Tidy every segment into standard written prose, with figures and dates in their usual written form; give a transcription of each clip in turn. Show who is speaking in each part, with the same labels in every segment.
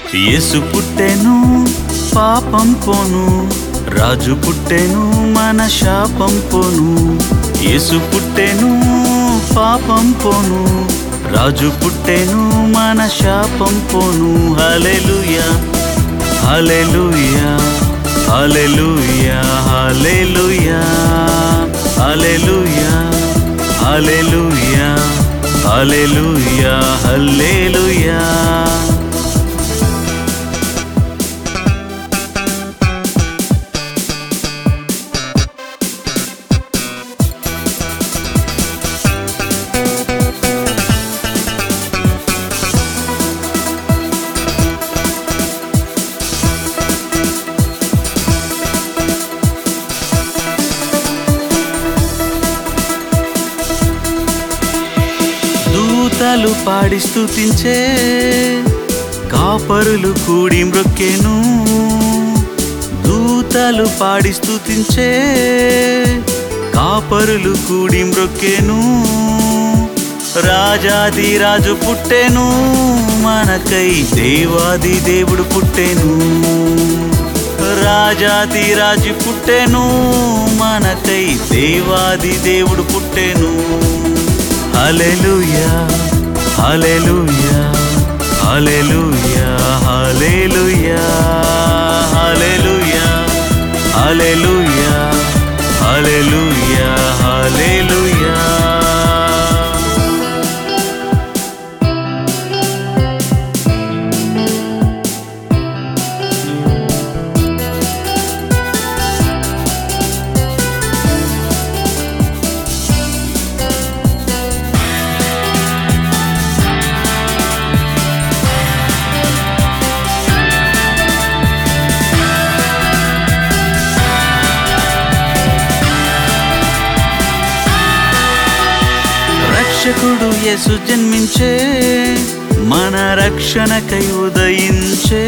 Speaker 1: యేసు పుట్టెను పాపం పోను, రాజు పుట్టెను మన శాపం పోను. యేసు పుట్టెను పాపం పోను, రాజు పుట్టెను మన శాపం పోను. హల్లెలూయా హల్లెలూయా హల్లెలూయా హల్లెలూయా హల్లెలూయా హల్లెలూయా హల్లెలూయా హల్లెలూయా. దూతలు పాడి స్తుతించే, కాపరులు కూడి మ్రొక్కెను. దూతలు పాడి స్తుతించే, కాపరులు కూడి మ్రొక్కెను. రాజాది రాజు పుట్టెను మనకై, దేవాది దేవుడు పుట్టెను. రాజాది రాజు పుట్టెను మనకై, దేవాది దేవుడు పుట్టెను. హల్లెలూయా హల్లెలూయా హల్లెలూయా హల్లెలూయా హల్లెలూయా హల్లెలూయా హల్లెలూయా హల్లెలూయా. రక్షకుడు యేసు జన్మించే, మన రక్షణకై ఉదయించే.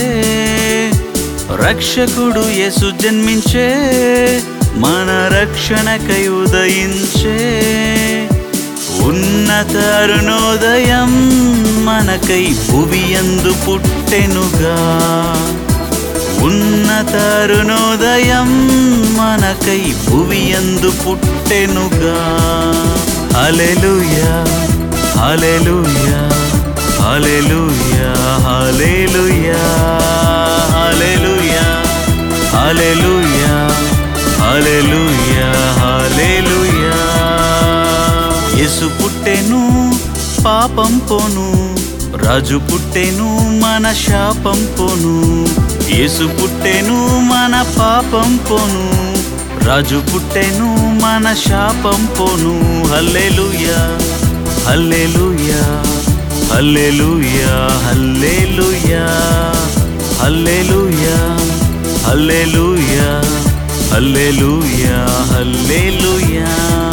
Speaker 1: రక్షకుడు యేసు జన్మించే, మన రక్షణకై ఉదయించే. ఉన్నత అరుణోదయం మనకై భువియందు పుట్టెనుగా. ఉన్నత అరుణోదయం మనకై భువియందు పుట్టెనుగా. హల్లెలూయా హల్లెలూయా హల్లెలూయా హల్లెలూయా హల్లెలూయా హల్లెలూయా హల్లెలూయా హల్లెలూయా. యేసు పుట్టెను పాపం పోను, రాజు పుట్టెను మన శాపం పోను. యేసు పుట్టెను మన పాపం పోను, రాజు పుట్టెను మన శాపం పోను. హల్లెలూయా హల్లెలూయా హల్లెలూయా హల్లెలూయా హల్లెలూయా హల్లెలూయా హల్లెలూయా హల్లెలూయా.